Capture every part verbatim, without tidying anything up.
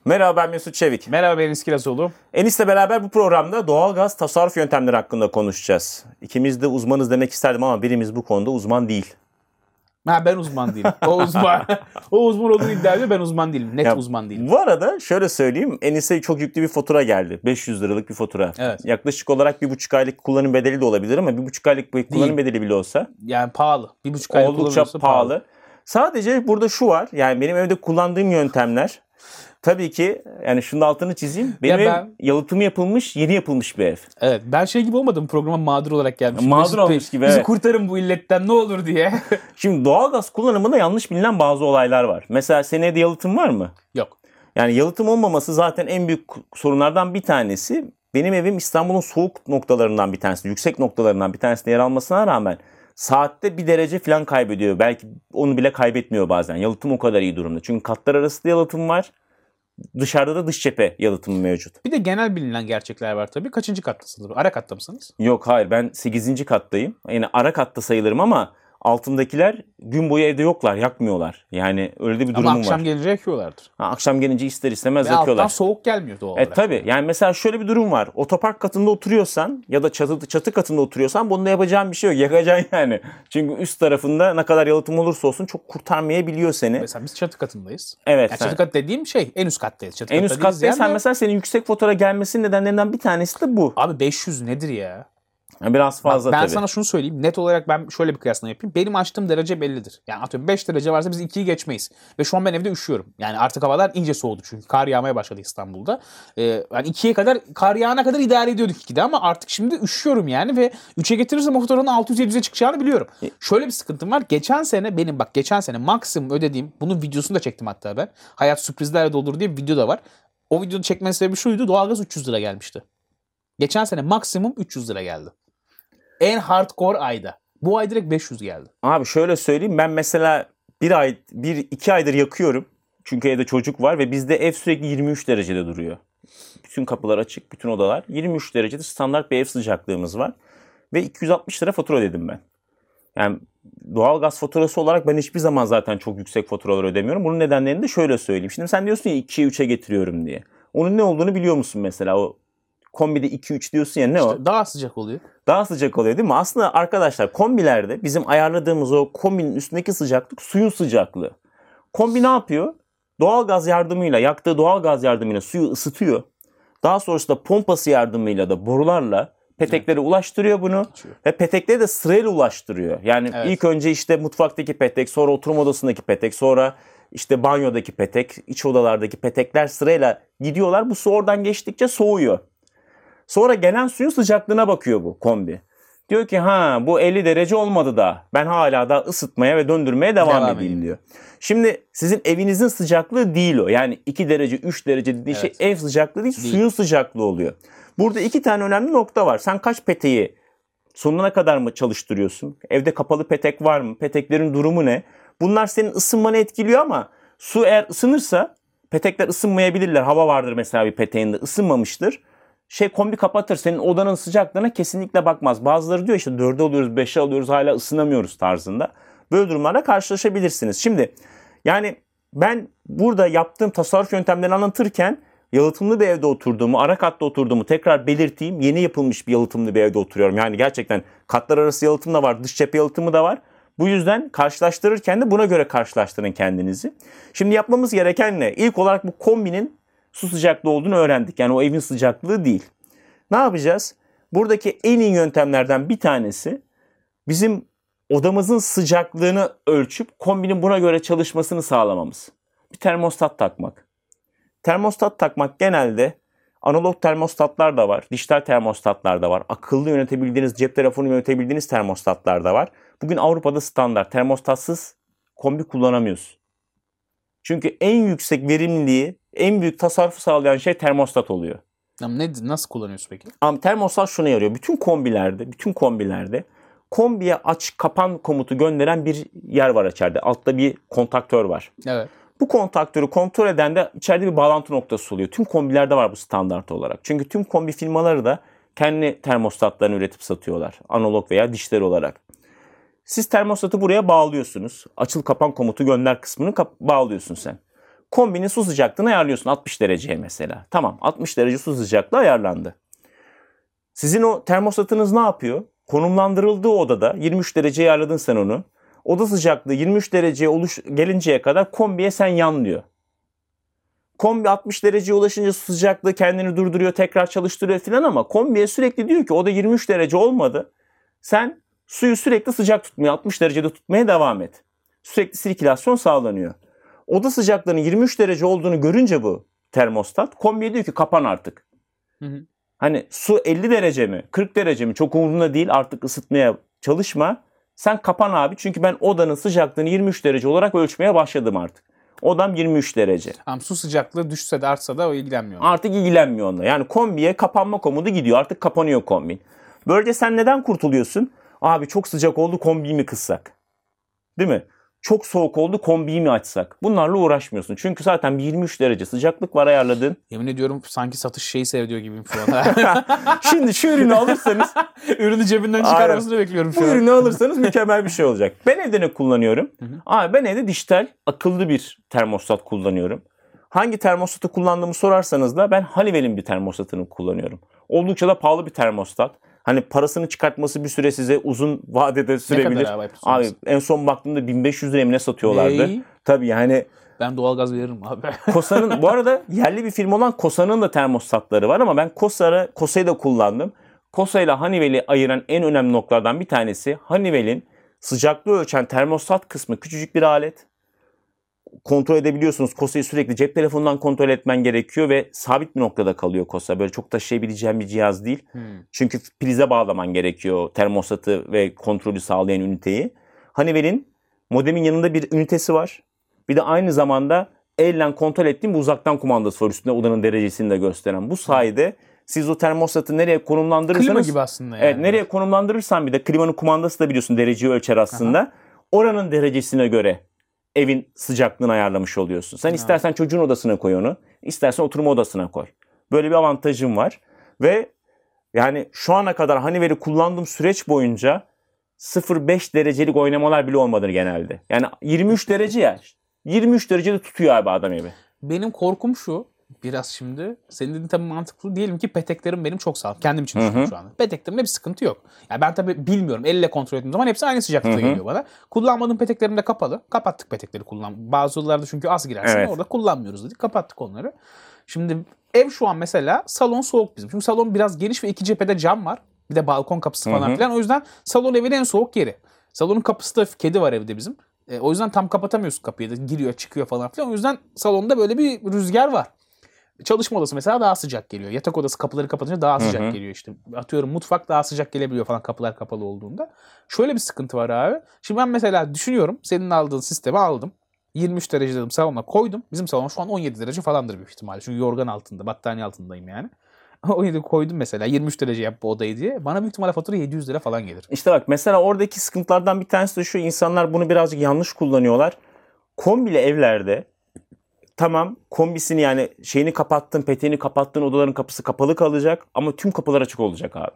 Merhaba, ben Mesut Çevik. Merhaba, ben Enis Kirazoğlu. Enis'le beraber bu programda doğalgaz tasarruf yöntemleri hakkında konuşacağız. İkimiz de uzmanız demek isterdim ama birimiz bu konuda uzman değil. Ha, ben uzman değilim. O uzman. o uzman olduğunu iddia ediyor, ben uzman değilim. Net Ya, uzman değilim. Bu arada şöyle söyleyeyim, Enis'e çok yüklü bir fatura geldi. beş yüz liralık bir fatura. Evet. Yaklaşık olarak bir buçuk aylık kullanım bedeli de olabilir ama bir buçuk aylık bir kullanım bedeli bile olsa. Yani pahalı. Bir buçuk aylık Oldukça pahalı. pahalı. Sadece burada şu var, yani benim evde kullandığım yöntemler... Tabii ki yani şunun altını çizeyim. Benim ya ben, ev yalıtımı yapılmış, yeni yapılmış bir ev. Evet, ben şey gibi olmadım, programa mağdur olarak gelmişim. Mağdur Mesut olmuş gibi. Bizi evet. kurtarın bu illetten ne olur diye. Şimdi doğalgaz kullanımında yanlış bilinen bazı olaylar var. Mesela senin evde yalıtım var mı? Yok. Yani yalıtım olmaması zaten en büyük sorunlardan bir tanesi. Benim evim İstanbul'un soğuk noktalarından bir tanesi, yüksek noktalarından bir tanesinde yer almasına rağmen saatte bir derece falan kaybediyor. Belki onu bile kaybetmiyor bazen. Yalıtım o kadar iyi durumda. Çünkü katlar arası da yalıtım var. Dışarıda da dış cephe yalıtımı mevcut. Bir de genel bilinen gerçekler var tabii. Kaçıncı kattasınız? Ara katta mısınız? Yok, hayır, ben sekizinci kattayım. Yani ara katta sayılırım ama altındakiler gün boyu evde yoklar, yakmıyorlar. Yani öyle de bir durumum var. Ama akşam gelince yakıyorlardır. Ha, akşam gelince ister istemez Ve yakıyorlar. alttan soğuk gelmiyor doğal olarak. E tabii. Yani mesela şöyle bir durum var. Otopark katında oturuyorsan ya da çatı, çatı katında oturuyorsan bunda yapacağın bir şey yok. Yakacaksın yani. Çünkü üst tarafında ne kadar yalıtım olursa olsun çok kurtarmayabiliyor seni. Mesela biz çatı katındayız. Evet. Yani çatı kat dediğim şey en üst kattayız. Çatı en üst kattayız. Sen yani. mesela senin yüksek fatura gelmesinin nedenlerinden bir tanesi de bu. Abi beş yüz nedir ya? Biraz fazla Bak, ben tabii. sana şunu söyleyeyim. Net olarak ben şöyle bir kıyaslama yapayım. Benim açtığım derece bellidir. Yani atıyorum beş derece varsa biz ikiyi geçmeyiz. Ve şu an ben evde üşüyorum. Yani artık havalar iyice soğudu çünkü kar yağmaya başladı İstanbul'da. Ee, yani ikiye kadar, kar yağana kadar idare ediyorduk ikide ama artık şimdi üşüyorum yani ve üçe getirirsem o faturanın altı yüz yedi yüze çıkacağını biliyorum. E, şöyle bir sıkıntım var. Geçen sene benim bak geçen sene maksimum ödediğim, bunun videosunu da çektim hatta ben. Hayat sürprizlerle doldur diye bir video da var. O videoyu çekmenin sebebi şuydu. Doğalgaz üç yüz lira gelmişti. Geçen sene maksimum üç yüz lira geldi. En hardcore ayda. Bu ay direkt beş yüz geldi. Abi şöyle söyleyeyim, ben mesela bir ay, bir iki aydır yakıyorum. Çünkü evde çocuk var ve bizde ev sürekli yirmi üç derecede duruyor. Bütün kapılar açık, bütün odalar. yirmi üç derecede standart bir ev sıcaklığımız var. Ve iki yüz altmış lira fatura ödedim ben. Yani doğalgaz faturası olarak ben hiçbir zaman zaten çok yüksek faturalar ödemiyorum. Bunun nedenlerini de şöyle söyleyeyim. Şimdi sen diyorsun ya ikiye üçe getiriyorum diye. Onun ne olduğunu biliyor musun mesela? O kombide iki üç diyorsun ya, ne işte o? Daha sıcak oluyor. Daha sıcak oluyor değil mi? Aslında arkadaşlar kombilerde bizim ayarladığımız o kombinin üstündeki sıcaklık suyun sıcaklığı. Kombi ne yapıyor? Doğalgaz yardımıyla, yaktığı doğalgaz yardımıyla suyu ısıtıyor. Daha sonrasında pompası yardımıyla da borularla peteklere evet. ulaştırıyor bunu. Geçiyor. Ve petekleri de sırayla ulaştırıyor. Yani evet. ilk önce işte mutfaktaki petek, sonra oturma odasındaki petek, sonra işte banyodaki petek, iç odalardaki petekler sırayla gidiyorlar. Bu su oradan geçtikçe soğuyor. Sonra gelen suyun sıcaklığına bakıyor bu kombi. Diyor ki ha bu elli derece olmadı da ben hala da ısıtmaya ve döndürmeye devam, devam edeyim diyor. Şimdi sizin evinizin sıcaklığı değil o. Yani iki derece üç derece dediği evet. şey ev sıcaklığı değil, değil, suyun sıcaklığı oluyor. Burada iki tane önemli nokta var. Sen kaç peteği sonuna kadar mı çalıştırıyorsun? Evde kapalı petek var mı? Peteklerin durumu ne? Bunlar senin ısınmanı etkiliyor ama su eğer ısınırsa petekler ısınmayabilirler. Hava vardır mesela bir peteğinde, ısınmamıştır. Şey kombi kapatır. Senin odanın sıcaklığına kesinlikle bakmaz. Bazıları diyor işte dörde alıyoruz, beşe alıyoruz hala ısınamıyoruz tarzında. Böyle durumlarla karşılaşabilirsiniz. Şimdi yani ben burada yaptığım tasarruf yöntemlerini anlatırken yalıtımlı bir evde oturduğumu, ara katta oturduğumu tekrar belirteyim. Yeni yapılmış bir yalıtımlı bir evde oturuyorum. Yani gerçekten katlar arası yalıtım da var, dış cephe yalıtımı da var. Bu yüzden karşılaştırırken de buna göre karşılaştırın kendinizi. Şimdi yapmamız gereken ne? İlk olarak bu kombinin su sıcaklığı olduğunu öğrendik. Yani o evin sıcaklığı değil. Ne yapacağız? Buradaki en iyi yöntemlerden bir tanesi bizim odamızın sıcaklığını ölçüp kombinin buna göre çalışmasını sağlamamız. Bir termostat takmak. Termostat takmak genelde analog termostatlar da var, dijital termostatlar da var, akıllı yönetebildiğiniz, cep telefonu yönetebildiğiniz termostatlar da var. Bugün Avrupa'da standart termostatsız kombi kullanamıyorsun. Çünkü en yüksek verimliliği, en büyük tasarrufu sağlayan şey termostat oluyor. Ama ne, nasıl kullanıyorsun peki? Ama termostat şuna yarıyor. Bütün kombilerde, bütün kombilerde kombiye aç kapan komutu gönderen bir yer var içeride. Altta bir kontaktör var. Evet. Bu kontaktörü kontrol eden de içeride bir bağlantı noktası oluyor. Tüm kombilerde var bu standart olarak. Çünkü tüm kombi firmaları da kendi termostatlarını üretip satıyorlar. Analog veya dijital olarak. Siz termostatı buraya bağlıyorsunuz. Açıl kapan komutu gönder kısmını kap- bağlıyorsun sen. Kombinin su sıcaklığını ayarlıyorsun altmış dereceye mesela. Tamam, altmış derece su sıcaklığı ayarlandı. Sizin o termostatınız ne yapıyor? Konumlandırıldığı odada yirmi üç dereceye ayarladın sen onu. Oda sıcaklığı yirmi üç dereceye oluş, gelinceye kadar kombiye sen yan diyor. Kombi altmış dereceye ulaşınca su sıcaklığı kendini durduruyor, tekrar çalıştırıyor filan ama kombiye sürekli diyor ki oda yirmi üç derece olmadı. Sen suyu sürekli sıcak tutmaya, altmış derecede tutmaya devam et. Sürekli sirkülasyon sağlanıyor. Oda sıcaklığının yirmi üç derece olduğunu görünce bu termostat kombiye diyor ki kapan artık. Hı hı. Hani su elli derece mi, kırk derece mi çok umurumda değil, artık ısıtmaya çalışma. Sen kapan abi, çünkü ben odanın sıcaklığını yirmi üç derece olarak ölçmeye başladım artık. Odam yirmi üç derece. Tamam, su sıcaklığı düşse de artsa da o ilgilenmiyor. Artık ilgilenmiyor onunla. Yani kombiye kapanma komutu gidiyor. Artık kapanıyor kombin. Böylece sen neden kurtuluyorsun? Abi çok sıcak oldu, kombiyi mi kıssak? Değil mi? Çok soğuk oldu, kombiyi mi açsak? Bunlarla uğraşmıyorsun. Çünkü zaten bir yirmi üç derece sıcaklık var ayarladığın. Yemin ediyorum sanki satış şeyi seyrediyor gibiyim şu anda. Şimdi şu ürünü alırsanız... Ürünü cebinden çıkarmasını bekliyorum şu Bu an. ürünü alırsanız mükemmel bir şey olacak. Ben evde ne kullanıyorum? Hı hı. Abi ben evde dijital akıllı bir termostat kullanıyorum. Hangi termostatı kullandığımı sorarsanız da ben Honeywell'in bir termostatını kullanıyorum. Oldukça da pahalı bir termostat. Hani parasını çıkartması bir süre size uzun vadede sürebilir. Ne kadar abi? Abi en son baktığımda bin beş yüz liraya mı ne satıyorlardı? Ney? Tabii yani Ben doğalgaz veririm abi. Kosa'nın, bu arada yerli bir firma olan Kosa'nın da termostatları var ama ben Kosa'yı Kosa'yı da kullandım. Kosa ile Honeywell'i ayıran en önemli noktalardan bir tanesi Honeywell'in sıcaklığı ölçen termostat kısmı küçücük bir alet. Kontrol edebiliyorsunuz. Kosa'yı sürekli cep telefonundan kontrol etmen gerekiyor ve sabit bir noktada kalıyor Kosa. Böyle çok taşıyabileceğin bir cihaz değil. Hmm. Çünkü prize bağlaman gerekiyor termostatı ve kontrolü sağlayan üniteyi. Honeywell'in modemin yanında bir ünitesi var. Bir de aynı zamanda elle kontrol ettiğim bir uzaktan kumandası var üstünde, odanın derecesini de gösteren. Bu sayede siz o termostatı nereye konumlandırırsanız... Klima gibi aslında yani. Evet, nereye konumlandırırsan bir de klimanın kumandası da biliyorsun dereceyi ölçer aslında. Aha. Oranın derecesine göre evin sıcaklığını ayarlamış oluyorsun. Sen istersen evet. çocuğun odasına koy onu, istersen oturma odasına koy. Böyle bir avantajım var. Ve yani şu ana kadar Honeywell'i kullandığım süreç boyunca sıfır virgül beş derecelik oynamalar bile olmadı genelde. Yani yirmi üç derece ya. yirmi üç derecede tutuyor abi adam evi. Benim korkum şu biraz şimdi. Senin dediğin tabii mantıklı. Diyelim ki peteklerim benim çok sağlam. Kendim için düşünüyorum şu anda. Peteklerimde bir sıkıntı yok. Yani ben tabii bilmiyorum. Elle kontrol ettiğim zaman hepsi aynı sıcaklıkta geliyor bana. Kullanmadığım peteklerim de kapalı. Kapattık petekleri kullan. Bazıları çünkü az girersin. Evet. Orada kullanmıyoruz dedik. Kapattık onları. Şimdi ev şu an mesela salon soğuk bizim. Çünkü salon biraz geniş ve iki cephede cam var. Bir de balkon kapısı falan Hı-hı. filan. O yüzden salon evin en soğuk yeri. Salonun kapısı da kedi var evde bizim. E, o yüzden tam kapatamıyorsun kapıyı da. Giriyor çıkıyor falan filan. O yüzden salonda böyle bir rüzgar var. Çalışma odası mesela daha sıcak geliyor. Yatak odası kapıları kapatınca daha sıcak Hı-hı. geliyor işte. Atıyorum mutfak daha sıcak gelebiliyor falan kapılar kapalı olduğunda. Şöyle bir sıkıntı var abi. Şimdi ben mesela düşünüyorum. Senin aldığın sistemi aldım. yirmi üç derece dedim salona koydum. Bizim salon şu an on yedi derece falandır büyük ihtimalle. Çünkü yorgan altında, battaniye altındayım yani. on yedi koydum mesela yirmi üç derece yap bu odayı diye. Bana büyük ihtimalle fatura yedi yüz lira falan gelir. İşte bak mesela oradaki sıkıntılardan bir tanesi de şu. İnsanlar bunu birazcık yanlış kullanıyorlar. Kombili evlerde tamam kombisini yani şeyini kapattın, peteğini kapattın, odaların kapısı kapalı kalacak ama tüm kapılar açık olacak abi.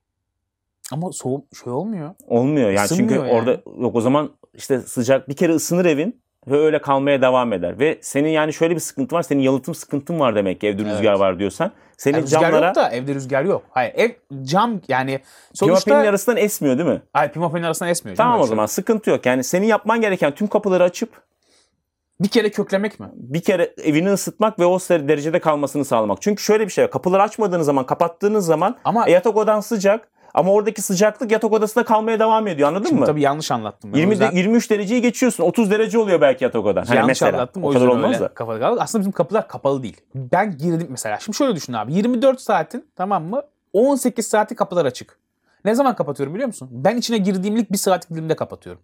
Ama soğuk şey olmuyor. Olmuyor yani Isınmıyor çünkü yani. Orada yok o zaman işte sıcak bir kere ısınır evin ve öyle kalmaya devam eder. Ve senin yani şöyle bir sıkıntı var. Senin yalıtım sıkıntın var demek ki evde evet. rüzgar var diyorsan. Senin yani camlara... Rüzgar yok da evde rüzgar yok. Hayır ev cam yani sonuçta... Pimapenin arasından esmiyor değil mi? Hayır pimapenin arasından esmiyor. Tamam o zaman sıkıntı yok. Yani senin yapman gereken tüm kapıları açıp bir kere köklemek mi? Bir kere evini ısıtmak ve o derecede kalmasını sağlamak. Çünkü şöyle bir şey var. Kapıları açmadığınız zaman, kapattığınız zaman ama... yatak odan sıcak ama oradaki sıcaklık yatak odasında kalmaya devam ediyor. Anladın Şimdi mı? Tabii yanlış anlattım. Ben. yirmi yüzden... de, yirmi üç dereceyi geçiyorsun. otuz derece oluyor belki yatak odan. Hani yanlış mesela, anlattım. O, o kadar olmaz da. Kapalı kaldı. Aslında bizim kapılar kapalı değil. Ben girdim mesela. Şimdi şöyle düşün abi. yirmi dört saatin tamam mı? on sekiz saati kapılar açık. Ne zaman kapatıyorum biliyor musun? Ben içine girdiğim ilk bir saatlik dilimde kapatıyorum.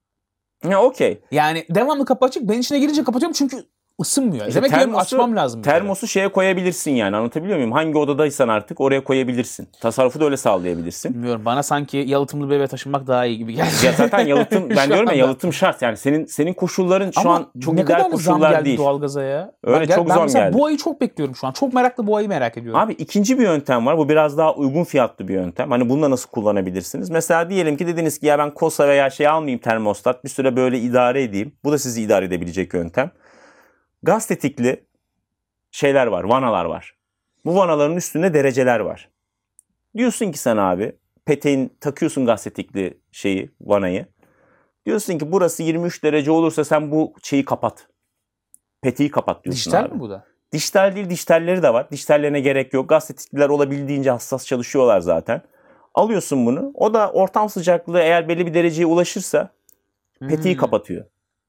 Ya okey. Yani devamlı kapı açık. Ben içine girince kapatıyorum çünkü ısınmıyor. İşte Demek ki benim açmam lazım. Termosu şeye koyabilirsin yani. Anlatabiliyor muyum? Hangi odadaysan artık oraya koyabilirsin. Tasarrufu da öyle sağlayabilirsin. Bilmiyorum. Bana sanki yalıtımlı bir eve taşınmak daha iyi gibi geldi. Ya zaten yalıtım ben diyorum ya yalıtım şart. Yani senin senin koşulların şu Ama an çok ne ideal kadar koşullar zam geldi değil. Doğalgaza ya. Öyle ben, çok ben zam mesela geldi. bu ayı çok bekliyorum şu an. Çok meraklı bu ayı merak ediyorum. Abi ikinci bir yöntem var. Bu biraz daha uygun fiyatlı bir yöntem. Hani bununla nasıl kullanabilirsiniz? Mesela diyelim ki dediniz ki ya ben Kosa veya şey almayayım termostat. Bir süre böyle idare edeyim. Bu da sizi idare edebilecek yöntem. gaz tetikli şeyler var, vanalar var. Bu vanaların üstünde dereceler var. Diyorsun ki sen abi, peteğin takıyorsun gaz tetikli şeyi, vanayı. Diyorsun ki burası yirmi üç derece olursa sen bu şeyi kapat. Peteği kapat diyorsun Dijital abi. mi bu da? Dijital değil, dijitalleri de var. Dijitallerine gerek yok. Gaz tetikliler olabildiğince hassas çalışıyorlar zaten. Alıyorsun bunu. O da ortam sıcaklığı eğer belli bir dereceye ulaşırsa peteği Hmm. kapatıyor.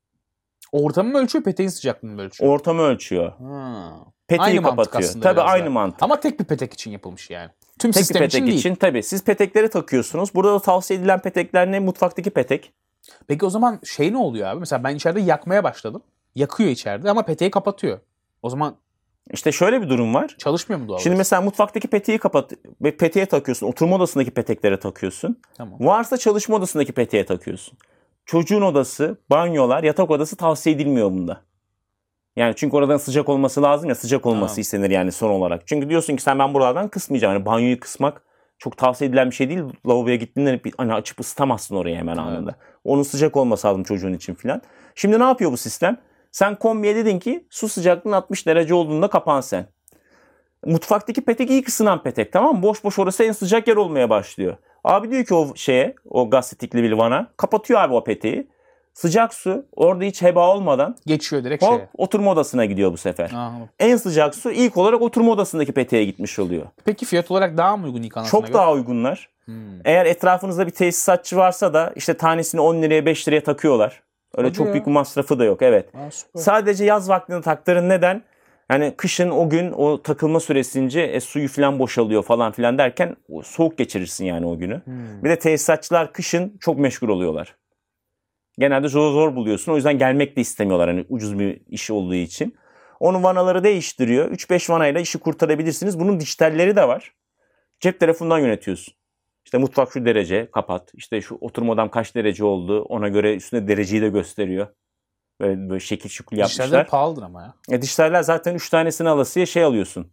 Ortamı mı ölçüyor, peteğin sıcaklığını mı ölçüyor? Ortamı ölçüyor. Ha. Peteği Aynı mantık kapatıyor. aslında Tabii biraz aynı da. mantık. Ama tek bir petek için yapılmış yani. Tüm Tek bir sistem petek için için, değil. tabii. Siz petekleri takıyorsunuz. Burada da tavsiye edilen petekler ne? Mutfaktaki petek. Peki o zaman şey ne oluyor abi? Mesela ben içeride yakmaya başladım. Yakıyor içeride ama peteği kapatıyor. O zaman İşte şöyle bir durum var. çalışmıyor mu doğalgaz? Şimdi mesela mutfaktaki peteği kapat ve peteğe takıyorsun. Oturma odasındaki peteklere takıyorsun. Tamam. Varsa çalışma odasındaki peteğe takıyorsun. Çocuğun odası, banyolar, yatak odası tavsiye edilmiyor bunda. Yani çünkü oradan sıcak olması lazım ya, sıcak olması Tamam. istenir yani son olarak. Çünkü diyorsun ki sen ben buralardan kısmayacağım. Yani banyoyu kısmak çok tavsiye edilen bir şey değil. Lavaboya gittiğinde bir, hani açıp ısıtamazsın orayı hemen Evet. anında. Onun sıcak olması lazım çocuğun için filan. Şimdi ne yapıyor bu sistem? Sen kombiye dedin ki su sıcaklığının altmış derece olduğunda kapan sen. Mutfaktaki petek iyi ısınan petek, tamam mı? Boş boş orası en sıcak yer olmaya başlıyor. Abi diyor ki o şeye, o gaz tetikli bir vana kapatıyor abi o peteği. Sıcak su orada hiç heba olmadan Geçiyor direkt hop şeye. oturma odasına gidiyor bu sefer. Aha. En sıcak su ilk olarak oturma odasındaki peteğe gitmiş oluyor. Peki fiyat olarak daha mı uygun yıkanmasına Çok göre? daha uygunlar. Hmm. Eğer etrafınızda bir tesisatçı varsa da işte tanesini on liraya beş liraya takıyorlar. Öyle Hadi çok ya. büyük bir masrafı da yok, evet. Aa, süper. Sadece yaz vaktinde taktırın, neden? Yani kışın o gün o takılma süresince e, suyu falan boşalıyor falan filan derken o, soğuk geçirirsin yani o günü. Hmm. Bir de tesisatçılar kışın çok meşgul oluyorlar. Genelde zor zor buluyorsun. O yüzden gelmek de istemiyorlar hani ucuz bir iş olduğu için. Onun vanaları değiştiriyor. üç beş vanayla işi kurtarabilirsiniz. Bunun dijitalleri de var. Cep telefonundan yönetiyorsun. İşte mutfak şu derece kapat. İşte şu oturma odam kaç derece oldu. Ona göre üstüne dereceyi de gösteriyor. Böyle, böyle şekil şukul Dijitalleri yapmışlar. pahalıdır ama ya. E, dişlerler zaten üç tanesini alasıya şey alıyorsun.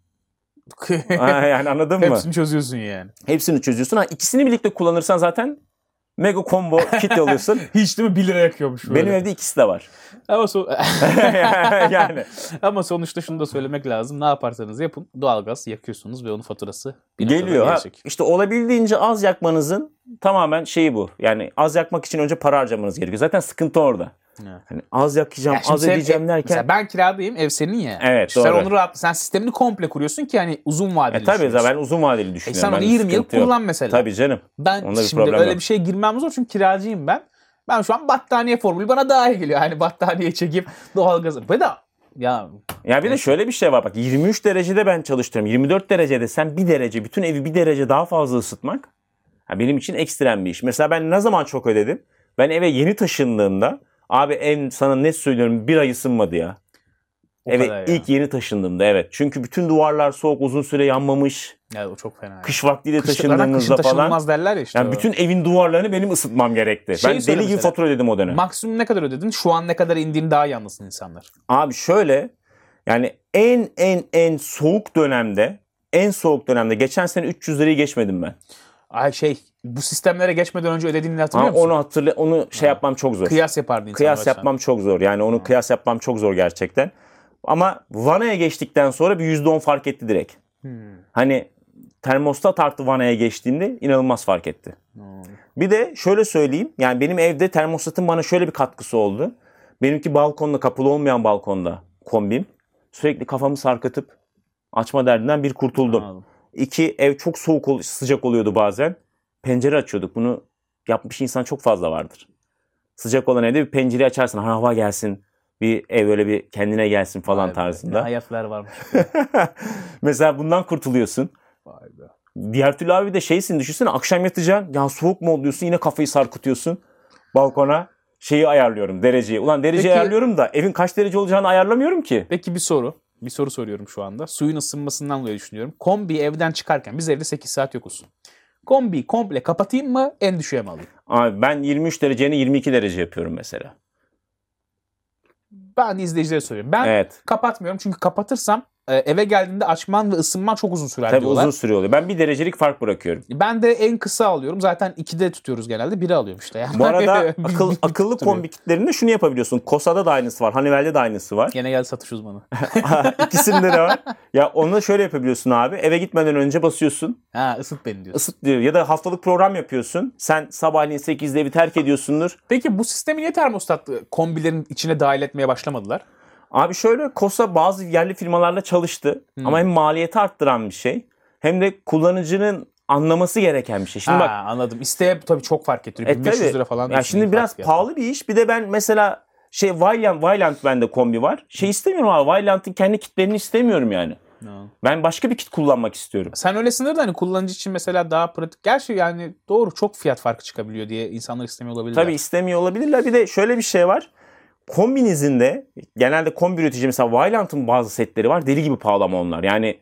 Ha, yani anladın mı? Hepsini çözüyorsun yani. Hepsini çözüyorsun. Ha, ikisini birlikte kullanırsan zaten mega combo kit alıyorsun. Hiç değil mi? bir lira yakıyormuş böyle. Benim evde ikisi de var. Ama, so- Yani ama sonuçta şunu da söylemek lazım. Ne yaparsanız yapın doğalgaz yakıyorsunuz ve onun faturası bir noktada geliyor. Ha, gelecek. işte olabildiğince az yakmanızın tamamen şeyi bu. Yani az yakmak için önce para harcamanız gerekiyor. Zaten sıkıntı orada. Evet. Hani az yakacağım, Ya şimdi az sen edeceğim ev- derken. Mesela ben kiradayım, ev senin ya. Evet, Sen doğru. onu rahat, sen sistemini komple kuruyorsun ki hani uzun vadeli E, tabii düşünüyorsun. ben uzun vadeli E düşünüyorum. sen onu Bende yirmi yıl sıkıntı yok. kullan mesela. Tabii canım. Ben Onda bir şimdi problem öyle yok. bir şeye girmem zor çünkü kiracıyım ben. Ben şu an battaniye formülü bana daha iyi geliyor. Hani battaniye çekip doğalgazı. Ve de ya Ya bir de şöyle bir şey var bak, yirmi üç derecede ben çalıştırıyorum. yirmi dört derecede sen bir derece, bütün evi bir derece daha fazla ısıtmak ha, benim için ekstrem bir iş. Mesela ben ne zaman çok ödedim? Ben eve yeni taşındığımda abi ev sana ne söylüyorum bir ay ısınmadı ya. o Eve kadar ya. ilk yeni taşındığımda evet. Çünkü bütün duvarlar soğuk, uzun süre yanmamış. Ya o çok fena. Ya. Kış vaktiyle Kış- zaten taşındığımızda kışın falan. taşınılmaz derler ya işte. Yani o. bütün evin duvarlarını benim ısıtmam gerekti. Şeyi ben söyle deli gibi mesela. fatura ödedim o dönem. Maksimum ne kadar ödedin? Şu an ne kadar indiğini daha iyi anlasın insanlar. Abi şöyle, yani en en en soğuk dönemde, en soğuk dönemde geçen sene üç yüz lirayı geçmedim ben. Ay şey bu sistemlere geçmeden önce ödediğini Ama hatırlıyor musun? onu hatırla, onu şey yapmam çok zor. Kıyas yapardı insanlar. Kıyas arasında. yapmam çok zor. Yani onu kıyas yapmam çok zor gerçekten. Ama vanaya geçtikten sonra bir yüzde on fark etti direkt. Hmm. Hani termostat artı vanaya geçtiğinde inanılmaz fark etti. Hmm. Bir de şöyle söyleyeyim. Yani benim evde termostatın bana şöyle bir katkısı oldu. Benimki balkonda, kapalı olmayan balkonda kombim. Sürekli kafamı sarkıtıp açma derdinden bir kurtuldum. Anladım. İki, ev çok soğuk, ol- sıcak oluyordu bazen. Pencere açıyorduk. Bunu yapmış insan çok fazla vardır. Sıcak olan evde bir pencere açarsın. Hava gelsin. Bir ev öyle bir kendine gelsin falan Vay be, tarzında. Ne hayatlar varmış. Mesela bundan kurtuluyorsun. Vay be. Diğer türlü abi de şeysin, düşünsene akşam yatacaksın. Ya soğuk mu oluyorsun, yine kafayı sarkıtıyorsun. Balkona şeyi ayarlıyorum, dereceyi. Ulan dereceyi Peki- ayarlıyorum da evin kaç derece olacağını ayarlamıyorum ki. Peki bir soru. Bir soru soruyorum şu anda. Suyun ısınmasından dolayı düşünüyorum. Kombi evden çıkarken biz evde sekiz saat yokuz. Kombiyi komple kapatayım mı en düşüğe mi alayım? Abi ben yirmi üç derecenin yirmi iki derece yapıyorum mesela. Ben de izleyicilere soruyorum. Ben Evet. kapatmıyorum çünkü kapatırsam e, eve geldiğinde açman ve ısınman çok uzun sürer Tabii diyorlar. uzun süre oluyor. Ben bir derecelik fark bırakıyorum. Ben de en kısa alıyorum. Zaten ikide tutuyoruz genelde. biri alıyorum işte. Yani. Bu arada Bir- akıl, bir- akıllı tutturuyor. kombi kitlerinde şunu yapabiliyorsun. Kosa'da da aynısı var. Honeywell'de de aynısı var. Gene geldi satış uzmanı. İkisinde de var. Ya onu da şöyle yapabiliyorsun abi. Eve gitmeden önce basıyorsun. Ha ısıt beni diyorsun. Isıt diyor. Ya da haftalık program yapıyorsun. Sen sabahleyin sekizde evi terk ediyorsundur. Peki bu sistemi niye termostat kombilerin içine dahil etmeye başlamadılar? Abi şöyle Kosa bazı yerli firmalarla çalıştı. Hmm. Ama hem maliyeti arttıran bir şey hem de kullanıcının anlaması gereken bir şey. Şimdi Ha, bak anladım. İsteğe tabii çok fark ettiriyor. e, bin beş yüz tabii, lira falan. ya diyorsun şimdi ilk biraz fark pahalı bir iş. Bir de ben mesela şey Vaillant, Vaillant bende kombi var. Şey istemiyorum abi. Vaillant'ın kendi kitlerini istemiyorum yani. No. Ben başka bir kit kullanmak istiyorum. Sen öyle sınır da hani kullanıcı için mesela daha pratik. Gerçi yani doğru çok fiyat farkı çıkabiliyor diye insanlar istemiyor olabilirler. Tabii istemiyor olabilirler. Bir de şöyle bir şey var. Kombinizinde genelde kombi üretici mesela Vaillant'ın bazı setleri var. Deli gibi pahalı ama onlar. Yani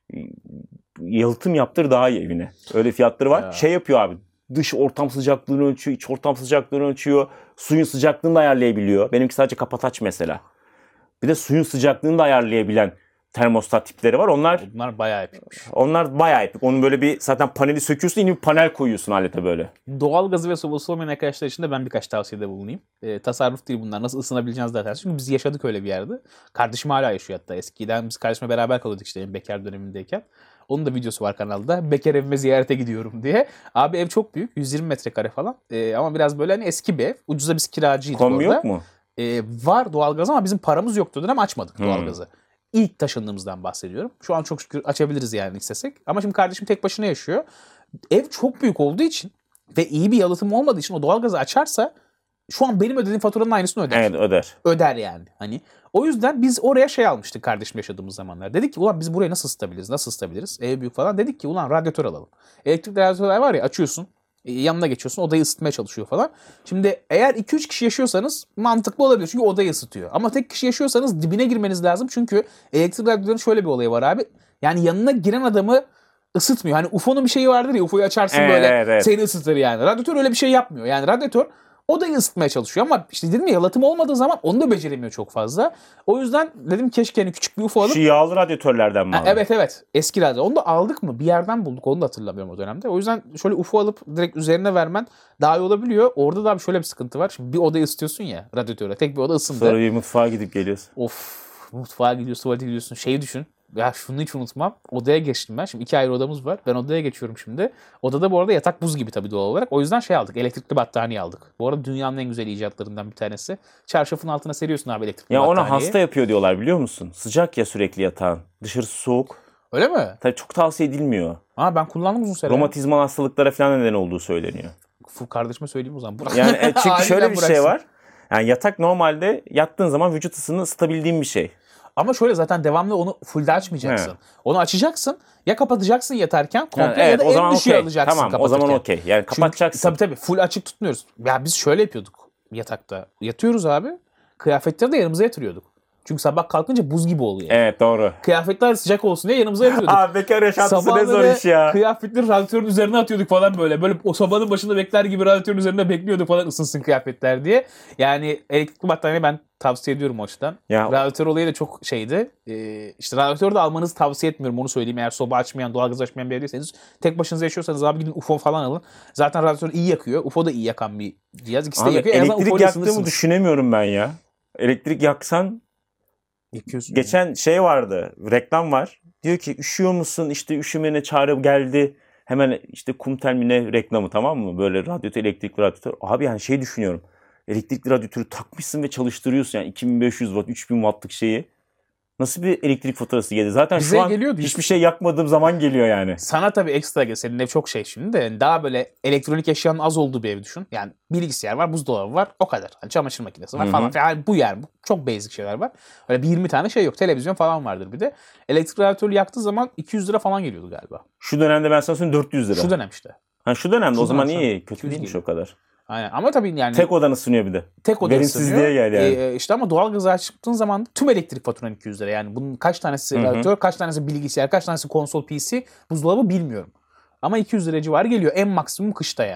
yalıtım yaptır daha iyi evine. Öyle fiyatları var. Ya. Şey yapıyor abi. Dış ortam sıcaklığını ölçüyor, iç ortam sıcaklığını ölçüyor. Suyun sıcaklığını da ayarlayabiliyor. Benimki sadece kapataç mesela. Bir de suyun sıcaklığını da ayarlayabilen termostat tipleri var. Onlar Bunlar bayağı epikmiş. onlar bayağı epik. Onun böyle bir zaten paneli söküyorsun, yeni bir panel koyuyorsun alete böyle. Doğalgazı ve sobası olmayan arkadaşlar için de ben birkaç tavsiyede bulunayım. E, tasarruf değil bunlar. Nasıl ısınabileceğiniz zaten. Çünkü biz yaşadık öyle bir yerde. Kardeşim hala yaşıyor hatta. Eskiden biz kardeşimle beraber kalıyorduk işte benim bekar dönemindeyken. Onun da videosu var kanalda. Bekar evime ziyarete gidiyorum diye. Abi ev çok büyük. yüz yirmi metrekare falan. E, ama biraz böyle hani eski bir ev. Ucuza biz kiracıydık Kombi orada. yok mu? E, var doğalgaz ama bizim paramız yoktu dönem açmadık Hmm. doğalgazı. İlk taşındığımızdan bahsediyorum. Şu an çok şükür açabiliriz yani istesek. Ama şimdi kardeşim tek başına yaşıyor. Ev çok büyük olduğu için ve iyi bir yalıtım olmadığı için o doğalgazı açarsa şu an benim ödediğim faturanın aynısını öder. Evet öder. Öder yani. Hani o yüzden biz oraya şey almıştık kardeşim yaşadığımız zamanlar. Dedik ki ulan biz burayı nasıl ısıtabiliriz? Nasıl ısıtabiliriz? Ev büyük falan. Dedik ki ulan radyatör alalım. Elektrikli radyatörler var ya açıyorsun. e, Yanına geçiyorsun. Odayı ısıtmaya çalışıyor falan. Şimdi eğer iki üç kişi yaşıyorsanız mantıklı olabilir. Çünkü odayı ısıtıyor. Ama tek kişi yaşıyorsanız dibine girmeniz lazım. Çünkü elektrikli radyatörün şöyle bir olayı var abi. Yani yanına giren adamı ısıtmıyor. Hani U F O'nun bir şeyi vardır ya. U F O'yu açarsın Evet, böyle evet, evet. seni ısıtır yani. Radyatör öyle bir şey yapmıyor. Yani radyatör odayı ısıtmaya çalışıyor ama işte dedim ya yalıtım olmadığı zaman onu da beceremiyor çok fazla. O yüzden dedim keşke hani küçük bir U F O alıp Şu yağlı radyatörlerden mi Ha, aldın? evet evet. Eski radyo. Onu da aldık mı? Bir yerden bulduk. Onu da hatırlamıyorum o dönemde. O yüzden şöyle U F O alıp direkt üzerine vermen daha iyi olabiliyor. Orada da abi şöyle bir sıkıntı var. Şimdi bir odayı ısıtıyorsun ya radyatöre. Tek bir oda ısındı. Sonra bir mutfağa gidip geliyorsun. Of. Mutfağa gidiyorsun, tuvalete gidiyorsun. Şeyi düşün. Ya şunu hiç unutmam. Odaya geçtim ben. Şimdi iki ayrı odamız var. Ben odaya geçiyorum şimdi. Odada bu arada yatak buz gibi tabii doğal olarak. O yüzden şey aldık. Elektrikli battaniye aldık. Bu arada dünyanın en güzel icatlarından bir tanesi. Çarşafın altına seriyorsun abi elektrikli Ya battaniyeyi. ona hasta yapıyor diyorlar biliyor musun? Sıcak ya sürekli yatağın. Dışarısı soğuk. Öyle mi? Tabii çok tavsiye edilmiyor. Ha ben kullandım uzun süre. Romatizmal hastalıklara falan neden olduğu söyleniyor. Fu- Kardeşime söyleyeyim o zaman. Bırak. Yani e, çünkü Haliyle şöyle bir şey bıraksın. var. Yani yatak normalde yattığın zaman vücut ısını ısıtabildiğin bir şey. Ama şöyle zaten devamlı onu fullde açmayacaksın. He. Onu açacaksın ya kapatacaksın yatarken komple Yani ya evet, da o en zaman dışıya okey. alacaksın Tamam, o kapatırken. zaman okey. Yani Çünkü- kapatacaksın. Tabii tabii full açık tutmuyoruz. Ya biz şöyle yapıyorduk yatakta. Yatıyoruz abi. Kıyafetleri de yanımıza yatırıyorduk. Çünkü sabah kalkınca buz gibi oluyor. Evet doğru. Kıyafetler sıcak olsun diye yanımıza yatırıyorduk. Abi bekar yaşantısı ne zor Sabahları iş ya. kıyafetleri radyatörün üzerine atıyorduk falan böyle. Böyle o sobanın başında bekler gibi radyatörün üzerine bekliyorduk falan ısınsın kıyafetler diye. Yani elektrikli battaniye ben tavsiye ediyorum o açıdan. Ya- Radyatör olayı da çok şeydi. Ee, işte radyatör de almanızı tavsiye etmiyorum onu söyleyeyim. Eğer soba açmayan, doğalgaz açmayan bir evdeyseniz tek başınıza yaşıyorsanız abi gidin U F O falan alın. Zaten radyatör iyi yakıyor. U F O da iyi yakan bir cihaz. İkisi de Abi yakıyor. En azından U F O elektrik ile yaktığımı ısınırsınız. düşünemiyorum ben ya. Elektrik yaksan Yakıyorsun. geçen şey vardı. Reklam var. Diyor ki üşüyor musun? İşte üşümene çağrı geldi. Hemen işte Kumtelmine reklamı tamam mı? Böyle radyatör, elektrikli radyatör. Abi yani şey düşünüyorum. Elektrikli radyatörü takmışsın ve çalıştırıyorsun yani iki bin beş yüz watt, üç bin wattlık şeyi. Nasıl bir elektrik faturası geldi? Zaten Bize şu an geliyordu. hiçbir şey yakmadığım zaman geliyor yani. Sana tabii ekstra gel. Senin ev çok şey şimdi de. Yani daha böyle elektronik eşyanın az olduğu bir ev düşün. Yani bilgisayar var, buzdolabı var. O kadar. Hani çamaşır makinesi var Hı hı. falan. Yani bu yer. Bu çok basic şeyler var. Öyle bir yirmi tane şey yok. Televizyon falan vardır bir de. Elektrik radyatörü yaktığı zaman iki yüz lira falan geliyordu galiba. Şu dönemde ben sana söyleyeyim dört yüz lira. Şu dönem işte. Ha, şu dönemde Şu o zaman dönem, iyi. şu- Kötü iki yüz değilmiş geliyor. o kadar. Aynen. Ama tabii yani Tek odan ısınıyor bir de. tek oda verimsizliğe ısınıyor. gel yani. Ee, işte ama doğalgazı açtığın zaman tüm elektrik faturan iki yüz lira. Yani bunun kaç tanesi Hı hı. radyatör, kaç tanesi bilgisayar, kaç tanesi konsol P C, buzdolabı bilmiyorum. Ama iki yüz lira civarı geliyor. En maksimum kışta yani.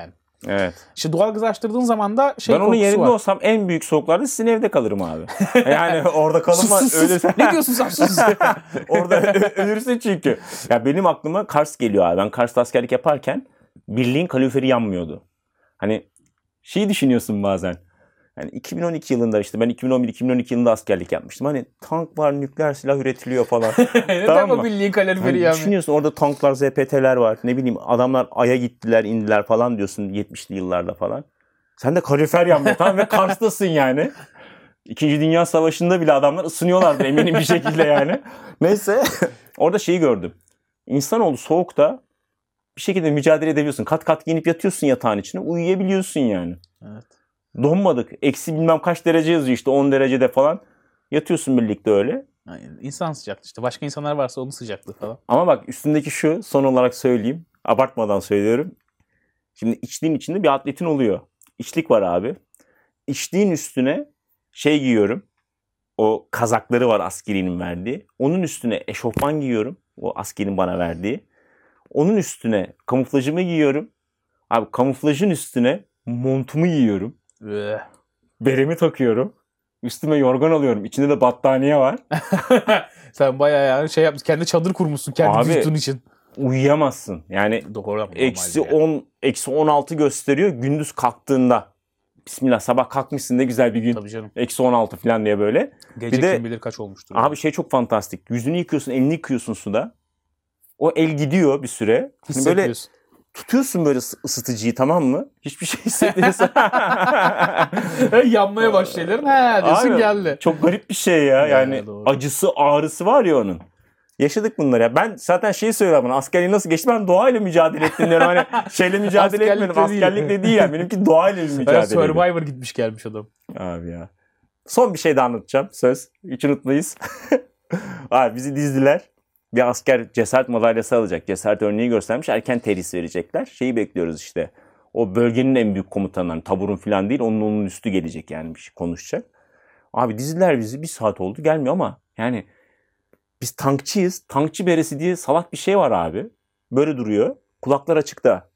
Evet. İşte doğalgazı açtırdığın zaman da şey Ben onun korkusu yerinde var. olsam en büyük soğuklarda sizin evde kalırım abi. Yani orada kalınma Sus, sus, öyle. sus. Ne diyorsun sen sus. Orada ö- ölürsün çünkü. Ya benim aklıma Kars geliyor abi. Ben Kars'ta askerlik yaparken birliğin kaloriferi yanmıyordu. Hani şeyi düşünüyorsun bazen. Yani iki bin on iki yılında işte ben iki bin on bir iki bin on iki yılında askerlik yapmıştım. Hani tank var, nükleer silah üretiliyor falan. Neden Tamam o mı? birliğin kaloriferi Hani yani? düşünüyorsun orada tanklar, Z P T'ler var. Ne bileyim adamlar Ay'a gittiler, indiler falan diyorsun yetmişli yıllarda falan. Sen de kalorifer yanmıyor tamam ve Kars'tasın yani. İkinci Dünya Savaşı'nda bile adamlar ısınıyorlardı eminim bir şekilde yani. Neyse orada şeyi gördüm. İnsanoğlu soğukta bir şekilde mücadele edebiliyorsun. Kat kat giyinip yatıyorsun yatağın içine uyuyabiliyorsun yani. Evet. Donmadık. Eksi bilmem kaç derece yazıyor işte on derecede falan. Yatıyorsun birlikte öyle. Yani insan sıcaklığı işte. Başka insanlar varsa onun sıcaklığı falan. Ama bak üstündeki şu son olarak söyleyeyim. Abartmadan söylüyorum. Şimdi içliğin içinde bir atletin oluyor. İçlik var abi. İçliğin üstüne şey giyiyorum. O kazakları var askerinin verdiği. Onun üstüne eşofman giyiyorum. O askerin bana verdiği. Onun üstüne kamuflajımı giyiyorum. Abi kamuflajın üstüne montumu giyiyorum. Üh. Beremi takıyorum. Üstüme yorgan alıyorum. İçinde de battaniye var. Sen bayağı yani şey yapmışsın. Kendi çadır kurmuşsun kendi Abi, vücudun için. Uyuyamazsın. Yani Doğru ama eksi normal yani. on, eksi on altı gösteriyor gündüz kalktığında. Bismillah sabah kalkmışsın ne güzel bir gün. Tabii canım. Eksi on altı falan diye böyle. Gece Bir de- kim bilir kaç olmuştur. Abi şey çok fantastik. Yüzünü yıkıyorsun, elini yıkıyorsun suda. O el gidiyor bir süre. Hani böyle Hissediyorsun. tutuyorsun böyle ısı- ısıtıcıyı tamam mı? Hiçbir şey hissetmiyorsun. Yanmaya başlayalım. He diyorsun Abi, geldi. Çok garip bir şey ya. Ya, Yani doğru. acısı, ağrısı var ya onun. Yaşadık bunları ya. Ben zaten şeyi söylüyorum bana. Askerliği nasıl geçti? Ben doğayla mücadele ettim diyorum. Hani şeyle mücadele Askerlikle etmedim. değil. Askerlikle değil yani. Benimki doğayla bir Bayağı mücadele. Survivor gitmiş gelmiş adam. Abi ya. Son bir şey de anlatacağım. Söz. Hiç unutmayız. Abi bizi dizdiler. Bir asker cesaret madalyası alacak. Cesaret örneği göstermiş. Erken terhis verecekler. Şeyi bekliyoruz işte. O bölgenin en büyük komutanları. Taburun falan değil. Onun onun üstü gelecek yani bir şey konuşacak. Abi dizdiler bizi. Bir saat oldu. Gelmiyor ama yani biz tankçıyız. Tankçı beresi diye salak bir şey var abi. Böyle duruyor. Kulaklar açıkta.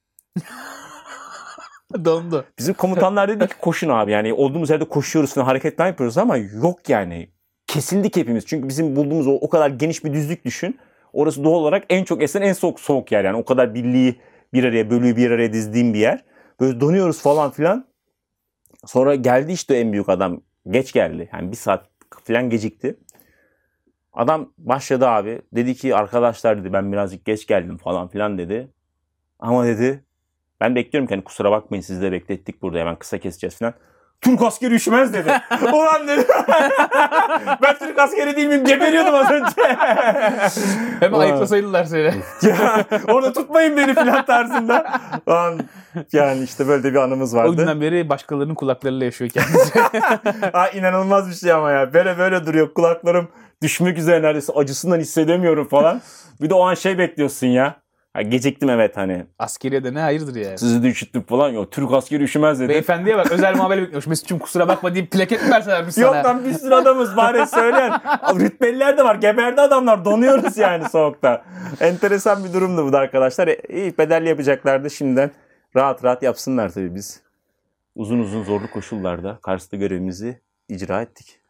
Dondu. Bizim komutanlar dedi ki koşun abi. Yani olduğumuz yerde koşuyoruz falan hareketler yapıyoruz ama yok yani. Kesildik hepimiz. Çünkü bizim bulduğumuz o, o kadar geniş bir düzlük düşün. Orası doğal olarak en çok esen en soğuk soğuk yer. Yani o kadar birliği bir araya bölüğü bir araya dizdiğim bir yer. Böyle donuyoruz falan filan. Sonra geldi işte en büyük adam. Geç geldi. Yani bir saat falan gecikti. Adam başladı abi. Dedi ki arkadaşlar dedi ben birazcık geç geldim falan filan dedi. Ama dedi ben bekliyorum ki hani kusura bakmayın sizi de beklettik burada hemen kısa keseceğiz falan. Türk askeri üşümez dedi. Ulan dedi. Ben Türk askeri değil miyim? Geberiyordum az önce. Hemen Ulan. ayıklasaydılar seni. Ya, orada tutmayın beni falan tarzında. Ulan, yani işte böyle de bir anımız O vardı. günden beri başkalarının kulaklarıyla yaşıyor kendisi. Ha, inanılmaz bir şey ama ya. Böyle böyle duruyor. Kulaklarım düşmek üzere neredeyse. Acısından hissedemiyorum falan. Bir de o an şey bekliyorsun ya. Ha, geciktim evet hani. Askeriye de ne hayırdır yani. Sizi de üşüttüm falan. Yok Türk askeri üşümez dedi. Beyefendiye bak özel muamele bekliyormuş. Mesut'cum kusura bakma deyip plaket mi verselermiş sana? Yok lan bir sürü adamız bari söyleyen. Rütbeliler de var. Geberdi adamlar. Donuyoruz yani soğukta. Enteresan bir durumdu bu da arkadaşlar. E, iyi bedelli yapacaklardı. Şimdiden rahat rahat yapsınlar tabii biz. Uzun uzun zorlu koşullarda Kars'ta görevimizi icra ettik.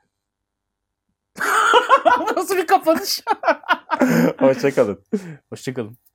Nasıl bir kapanış? Hoşçakalın. Hoşçakalın.